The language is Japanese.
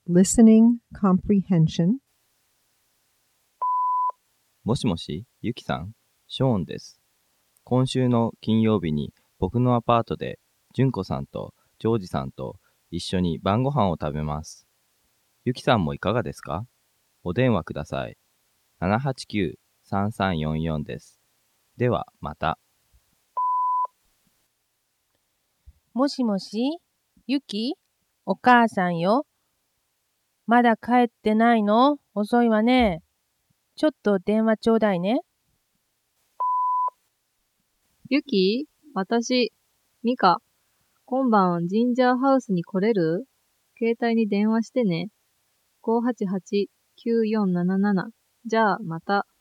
listening comprehension. もしもし、ゆきさん、ショーンです。今週の金曜日に僕のアパートで純子さんとジョージさんと一緒に晩ご飯を食べます。ゆきさんもいかがですか？お電話ください。789-3344です。ではまた。 もしもし、ゆき？お母さんよ。まだ帰ってないの？遅いわね。ちょっと電話ちょうだいね。 ゆき？私、ミカ。今晩ジンジャーハウスに来れる？携帯に電話してね。588-9477。じゃあまた。